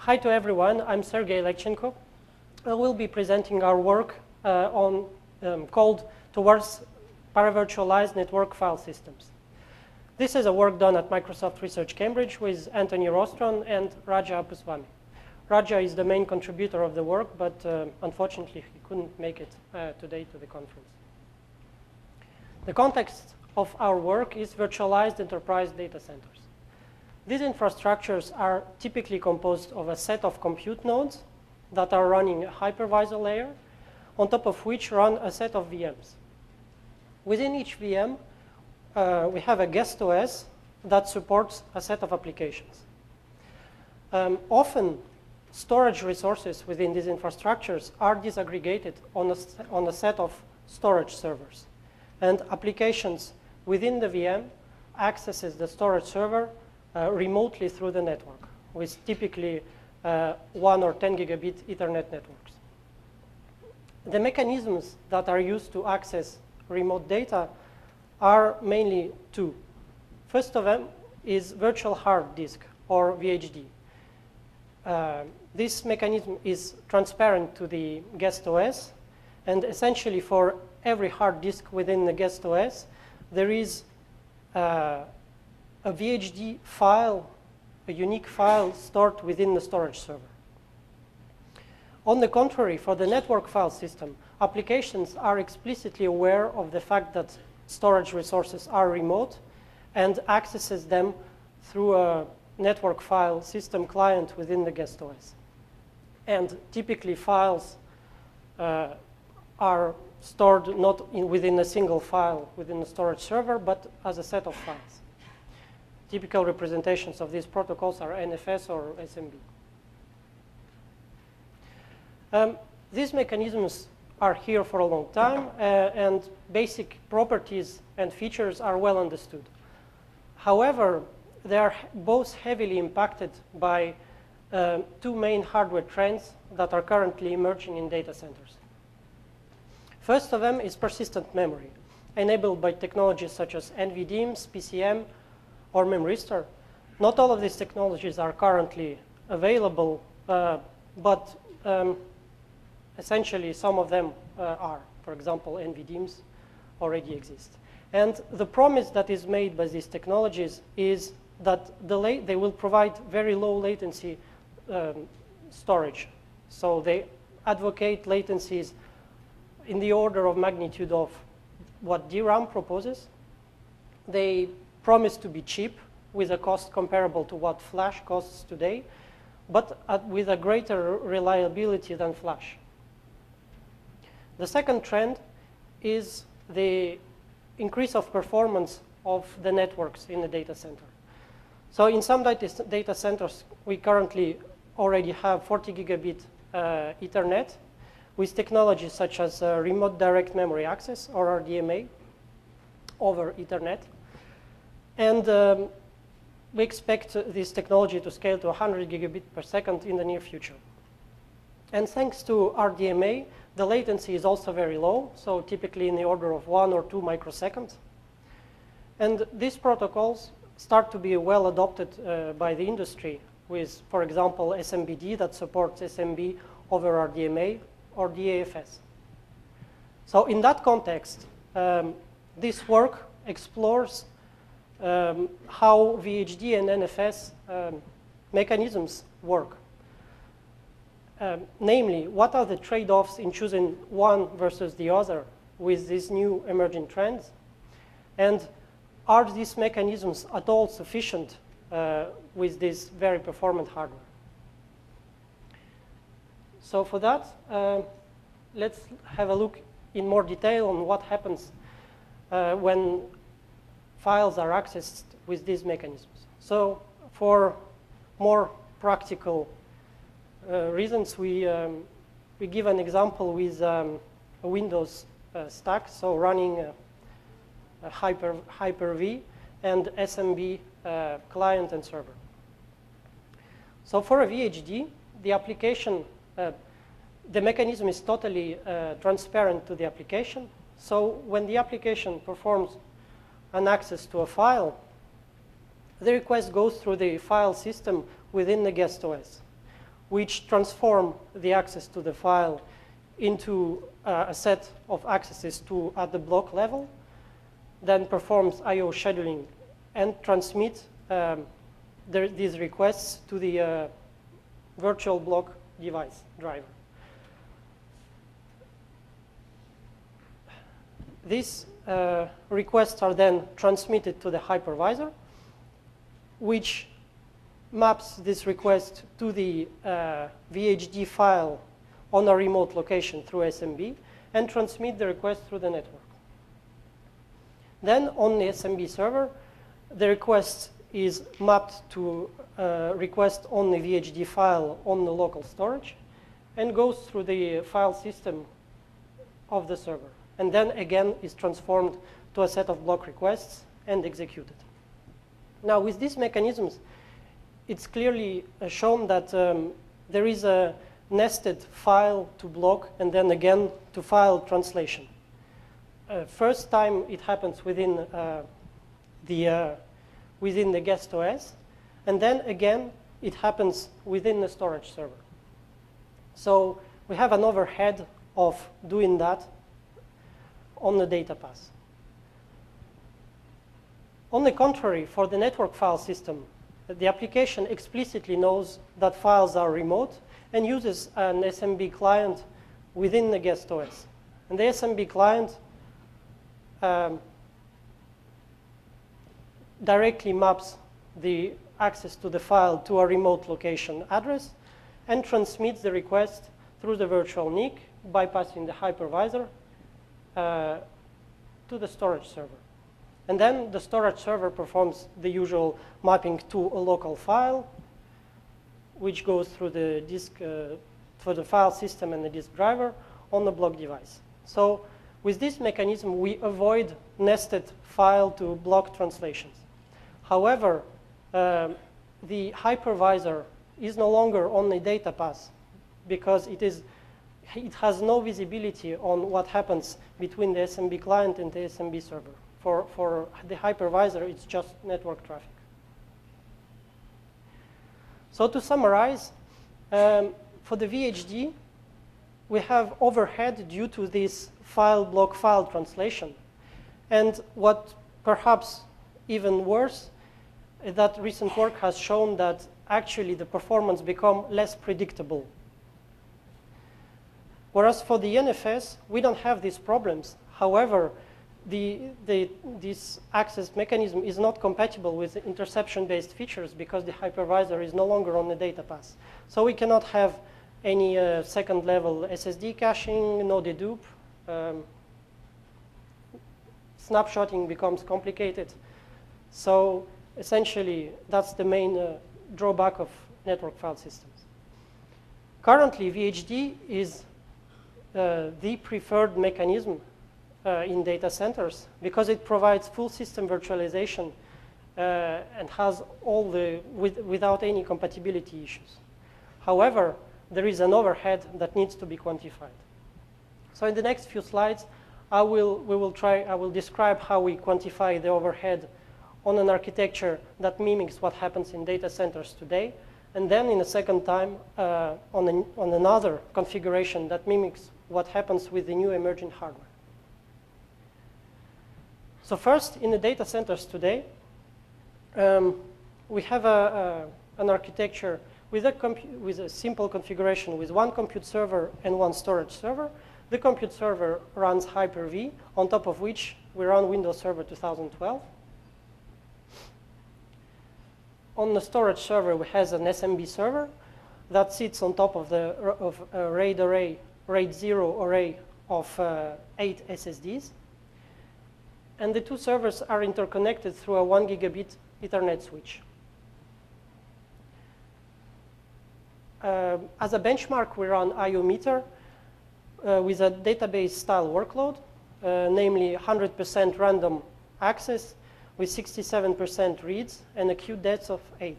Hi to everyone, I'm Sergey Lekchenko. I will be presenting our work called Towards Paravirtualized Network File Systems. This is a work done at Microsoft Research Cambridge with Anthony Rostron and Raja Apuswamy. Raja is the main contributor of the work, but unfortunately he couldn't make it today to the conference. The context of our work is virtualized enterprise data centers. These infrastructures are typically composed of a set of compute nodes that are running a hypervisor layer, on top of which run a set of VMs. Within each VM, we have a guest OS that supports a set of applications. Often, storage resources within these infrastructures are disaggregated on a set of storage servers. And applications within the VM accesses the storage server remotely through the network, with typically 1 or 10 gigabit Ethernet networks. The mechanisms that are used to access remote data are mainly two. First of them is virtual hard disk, or VHD. This mechanism is transparent to the guest OS, and essentially for every hard disk within the guest OS, there is a VHD file, a unique file stored within the storage server. On the contrary, for the network file system, applications are explicitly aware of the fact that storage resources are remote and accesses them through a network file system client within the guest OS. And typically files are stored not within a single file within the storage server, but as a set of files. Typical representations of these protocols are NFS or SMB. These mechanisms are here for a long time, and basic properties and features are well understood. However, they are both heavily impacted by two main hardware trends that are currently emerging in data centers. First of them is persistent memory, enabled by technologies such as NVDIMMs, PCM, or Memristor. Not all of these technologies are currently available, but essentially some of them are. For example, NVDIMMs already exist. And the promise that is made by these technologies is that they will provide very low latency storage. So they advocate latencies in the order of magnitude of what DRAM proposes. They promise to be cheap with a cost comparable to what flash costs today, but with a greater reliability than flash. The second trend is the increase of performance of the networks in the data center. So in some data centers, we currently already have 40 gigabit Ethernet with technologies such as remote direct memory access, or RDMA, over Ethernet. And we expect this technology to scale to 100 gigabit per second in the near future. And thanks to RDMA, the latency is also very low, so typically in the order of 1 or 2 microseconds. And these protocols start to be well adopted by the industry with, for example, SMBD that supports SMB over RDMA or DAFS. So in that context, this work explores how VHD and NFS mechanisms work. Namely, what are the trade-offs in choosing one versus the other with these new emerging trends? And are these mechanisms at all sufficient with this very performant hardware? So for that, let's have a look in more detail on what happens when files are accessed with these mechanisms. So for more practical reasons, we give an example with a Windows stack, so running a Hyper-V and SMB client and server. So for a VHD, the application, the mechanism is totally transparent to the application. So when the application performs an access to a file, the request goes through the file system within the guest OS. which transform the access to the file into a set of accesses at the block level, then performs I/O scheduling and transmits these requests to the virtual block device driver. These requests are then transmitted to the hypervisor, which maps this request to the VHD file on a remote location through SMB and transmit the request through the network. Then on the SMB server, the request is mapped to request on the VHD file on the local storage and goes through the file system of the server. And then again is transformed to a set of block requests and executed. Now with these mechanisms, it's clearly shown that there is a nested file to block and then again to file translation. First time it happens within the guest OS, and then again it happens within the storage server. So we have an overhead of doing that on the data path. On the contrary, for the network file system, the application explicitly knows that files are remote and uses an SMB client within the guest OS. And the SMB client directly maps the access to the file to a remote location address and transmits the request through the virtual NIC, bypassing the hypervisor to the storage server. And then the storage server performs the usual mapping to a local file, which goes through the disk, for the file system and the disk driver on the block device. So with this mechanism, we avoid nested file to block translations. However, the hypervisor is no longer on the data path because it has no visibility on what happens between the SMB client and the SMB server. For the hypervisor, it's just network traffic. So to summarize, for the VHD, we have overhead due to this file translation. And what perhaps even worse, is that recent work has shown that actually the performance becomes less predictable. Whereas for the NFS, we don't have these problems. However, this access mechanism is not compatible with interception-based features because the hypervisor is no longer on the data path. So we cannot have any second-level SSD caching, no dedupe. Snapshotting becomes complicated. So essentially, that's the main drawback of network file systems. Currently, VHD is the preferred mechanism in data centers because it provides full system virtualization and has all without any compatibility issues. However, there is an overhead that needs to be quantified. So in the next few slides, I will describe how we quantify the overhead on an architecture that mimics what happens in data centers today, and then in a second time on another configuration that mimics what happens with the new emerging hardware. So first, in the data centers today, we have an architecture with a simple configuration with one compute server and one storage server. The compute server runs Hyper-V, on top of which we run Windows Server 2012. On the storage server, we have an SMB server that sits on top of a RAID 0 array of 8 SSDs. And the two servers are interconnected through a 1 gigabit Ethernet switch. As a benchmark, we run IOmeter with a database-style workload, namely 100% random access with 67% reads and a queue depth of 8.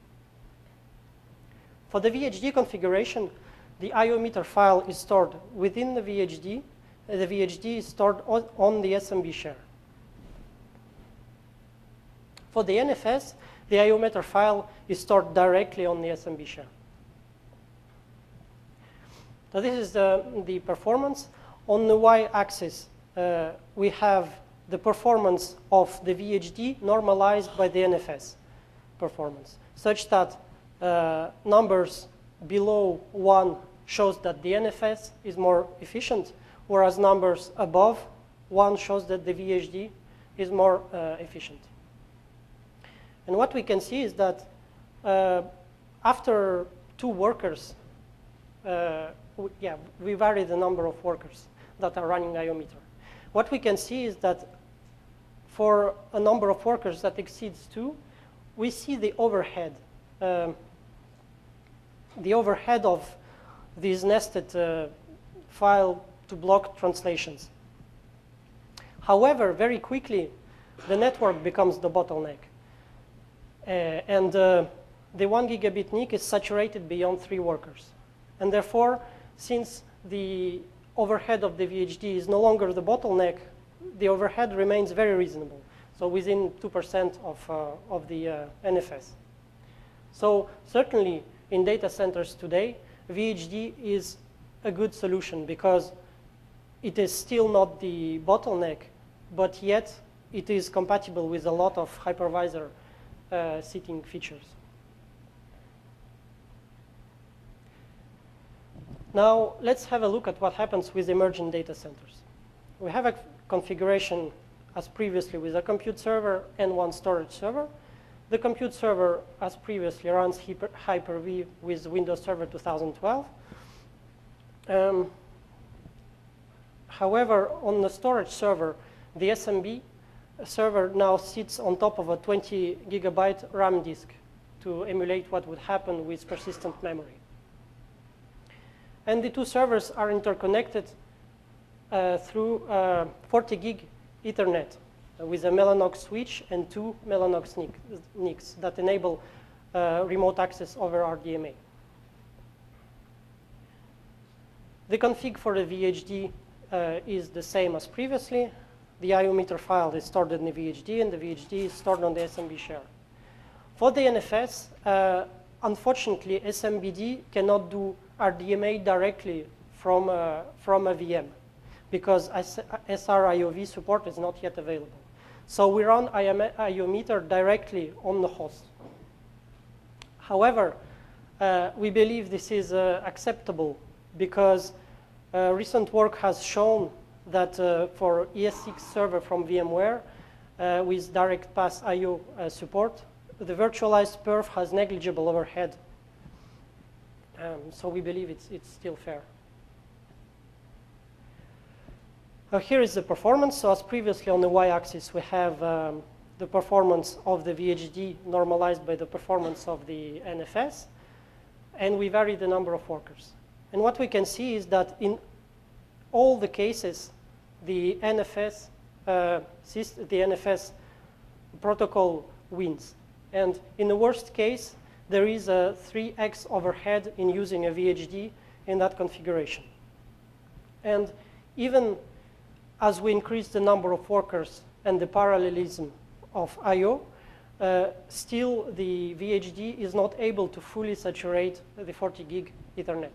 For the VHD configuration, the IOmeter file is stored within the VHD. The VHD is stored on the SMB share. For the NFS, the IOmeter file is stored directly on the SMB share. So this is the performance. On the y-axis, we have the performance of the VHD normalized by the NFS performance, such that numbers below 1 shows that the NFS is more efficient, whereas numbers above 1 shows that the VHD is more efficient. And what we can see is that after 2 workers, we vary the number of workers that are running IOmeter. What we can see is that for a number of workers that exceeds 2, we see the overhead of these nested file to block translations. However, very quickly, the network becomes the bottleneck. And the 1 gigabit NIC is saturated beyond 3 workers. And therefore, since the overhead of the VHD is no longer the bottleneck, the overhead remains very reasonable, so within 2% of the NFS. So certainly, in data centers today, VHD is a good solution because it is still not the bottleneck, but yet it is compatible with a lot of hypervisor seating features. Now, let's have a look at what happens with emerging data centers. We have a configuration as previously with a compute server and 1 storage server. The compute server, as previously, runs Hyper-V with Windows Server 2012. However, on the storage server, the SMB server now sits on top of a 20 gigabyte RAM disk to emulate what would happen with persistent memory. And the 2 servers are interconnected through 40 gig Ethernet with a Mellanox switch and 2 Mellanox NICs that enable remote access over RDMA. The config for the VHD is the same as previously. The IOmeter file is stored in the VHD, and the VHD is stored on the SMB share. For the NFS, unfortunately, SMBD cannot do RDMA directly from a VM because SR-IOV support is not yet available. So we run IOmeter directly on the host. However, we believe this is acceptable because recent work has shown that for ES6 server from VMware with direct path IO support, the virtualized perf has negligible overhead. So we believe it's still fair. Here is the performance. So as previously on the y-axis, we have the performance of the VHD normalized by the performance of the NFS. And we vary the number of workers. And what we can see is that in all the cases, the NFS protocol wins. And in the worst case, there is a 3x overhead in using a VHD in that configuration. And even as we increase the number of workers and the parallelism of I/O, still the VHD is not able to fully saturate the 40 gig Ethernet.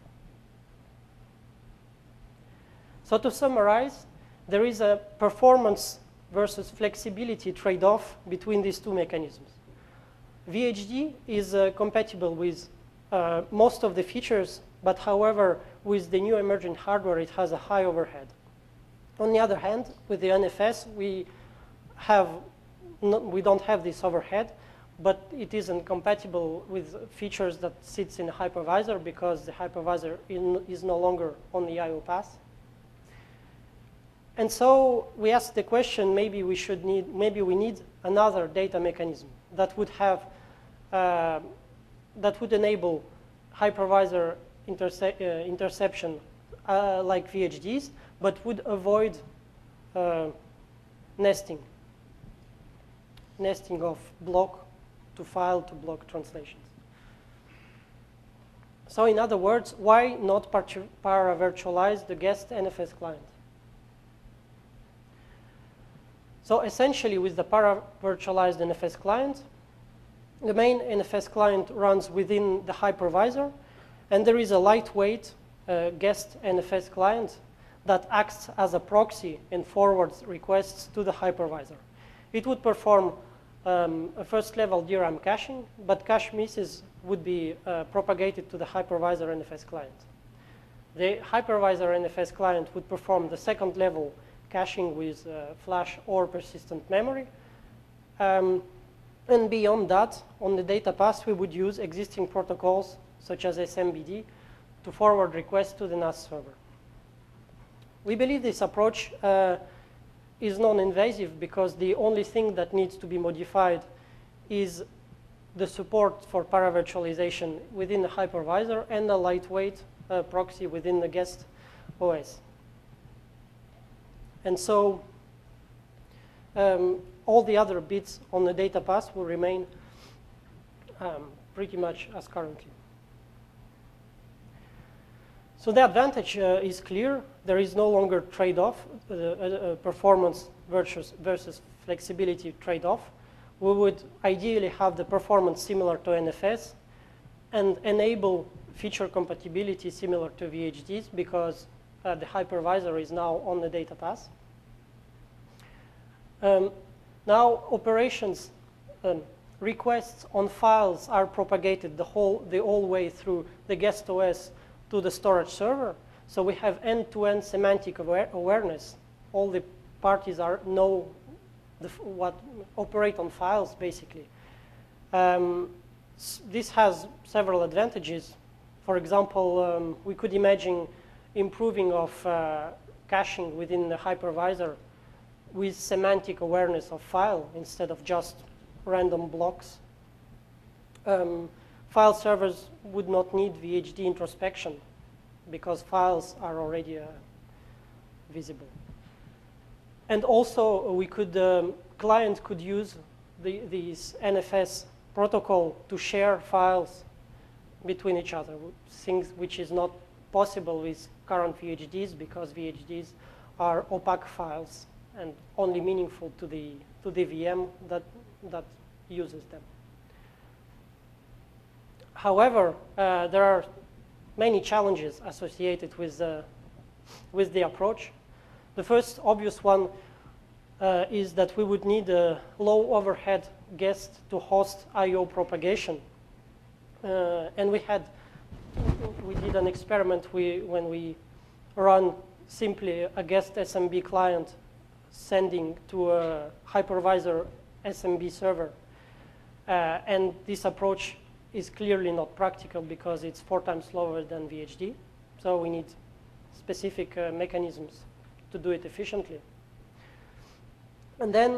So to summarize, there is a performance versus flexibility trade-off between these 2 mechanisms. VHD is compatible with most of the features, but however, with the new emerging hardware, it has a high overhead. On the other hand, with the NFS, we don't have this overhead, but it isn't compatible with features that sits in a hypervisor because the hypervisor is no longer on the I/O path. And so we asked the question: maybe we need another data mechanism that would have that would enable hypervisor interception like VHDs, but would avoid nesting of block to file to block translations. So in other words, why not para-virtualize the guest NFS client? So essentially, with the para-virtualized NFS client, the main NFS client runs within the hypervisor, and there is a lightweight guest NFS client that acts as a proxy and forwards requests to the hypervisor. It would perform a first-level DRAM caching, but cache misses would be propagated to the hypervisor NFS client. The hypervisor NFS client would perform the second-level caching with flash or persistent memory. And beyond that, on the data path, we would use existing protocols such as SMBD to forward requests to the NAS server. We believe this approach is non-invasive because the only thing that needs to be modified is the support for paravirtualization within the hypervisor and a lightweight proxy within the guest OS. And so all the other bits on the data path will remain pretty much as currently. So the advantage is clear. There is no longer trade-off, performance versus flexibility trade-off. We would ideally have the performance similar to NFS and enable feature compatibility similar to VHDs because the hypervisor is now on the data path. Now operations requests on files are propagated the whole way through the guest OS to the storage server. So we have end-to-end semantic awareness. All the parties know what operate on files, basically. This has several advantages. For example, we could imagine improving of caching within the hypervisor with semantic awareness of file instead of just random blocks. File servers would not need VHD introspection because files are already visible. And also, we could, client could use these NFS protocol to share files between each other, things which is not possible with current VHDs because VHDs are opaque files and only meaningful to the VM that uses them. However, there are many challenges associated with the approach. The first obvious one is that we would need a low overhead guest to host I/O propagation. And we did an experiment when we run simply a guest SMB client sending to a hypervisor SMB server. And this approach is clearly not practical because it's 4 times slower than VHD. So we need specific mechanisms to do it efficiently. And then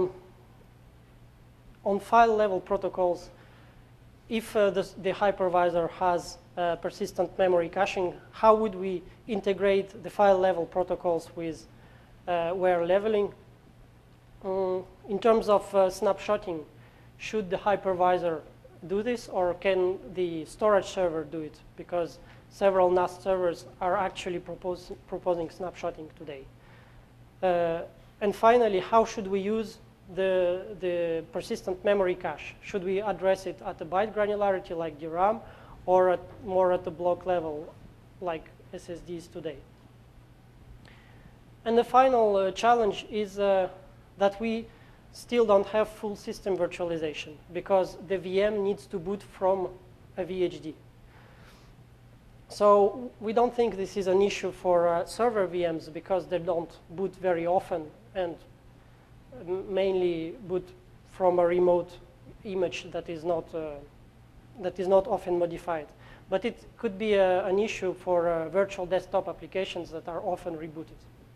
on file level protocols, if the hypervisor has persistent memory caching, how would we integrate the file level protocols with where leveling? In terms of snapshotting, should the hypervisor do this, or can the storage server do it? Because several NAS servers are actually proposing snapshotting today. And finally, how should we use the persistent memory cache? Should we address it at the byte granularity like DRAM, or more at the block level like SSDs today? And the final challenge is that we still don't have full system virtualization because the VM needs to boot from a VHD. So we don't think this is an issue for server VMs because they don't boot very often and mainly boot from a remote image that is not often modified. But it could be an issue for virtual desktop applications that are often rebooted.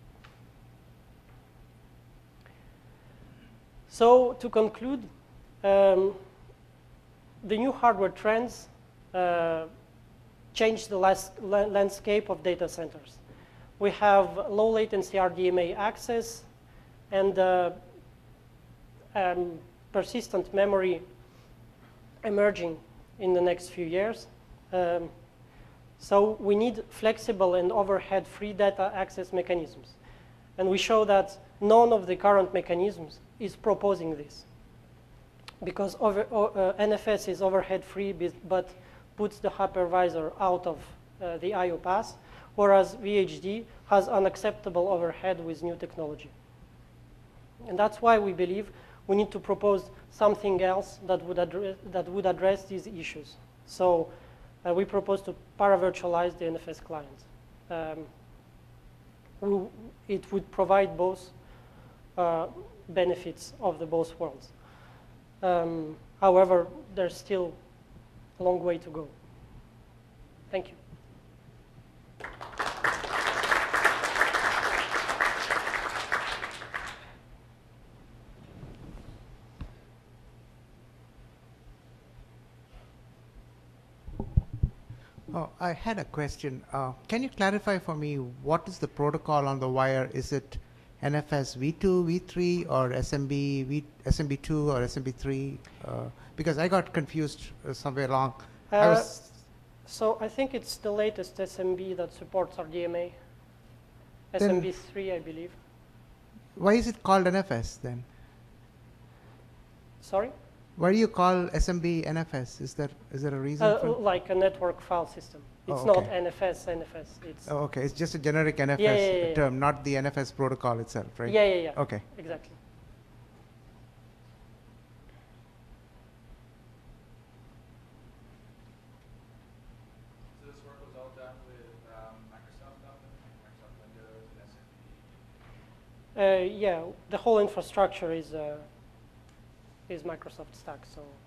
So to conclude, the new hardware trends change the landscape of data centers. We have low latency RDMA access and persistent memory emerging in the next few years. So we need flexible and overhead-free data access mechanisms. And we show that none of the current mechanisms is proposing this. Because NFS is overhead-free, but puts the hypervisor out of the I/O path, whereas VHD has unacceptable overhead with new technology. And that's why we believe we need to propose something else that would address these issues. So we propose to paravirtualize the NFS client. It would provide both benefits of the both worlds. However, there's still a long way to go. Thank you. Oh, I had a question. Can you clarify for me what is the protocol on the wire? Is it NFS V2, V3, or SMB2 or SMB3? Because I got confused somewhere along. So I think it's the latest SMB that supports RDMA. SMB3, I believe. Why is it called NFS then? Sorry? Why do you call SMB NFS? Is there a reason for? Like a network file system. It's Oh, okay. not NFS. It's Oh, okay. It's just a generic NFS term, not the NFS protocol itself, right? Yeah. Okay. Exactly. So this work was all done with Microsoft Windows and SMB? Yeah, the whole infrastructure is Microsoft stack, so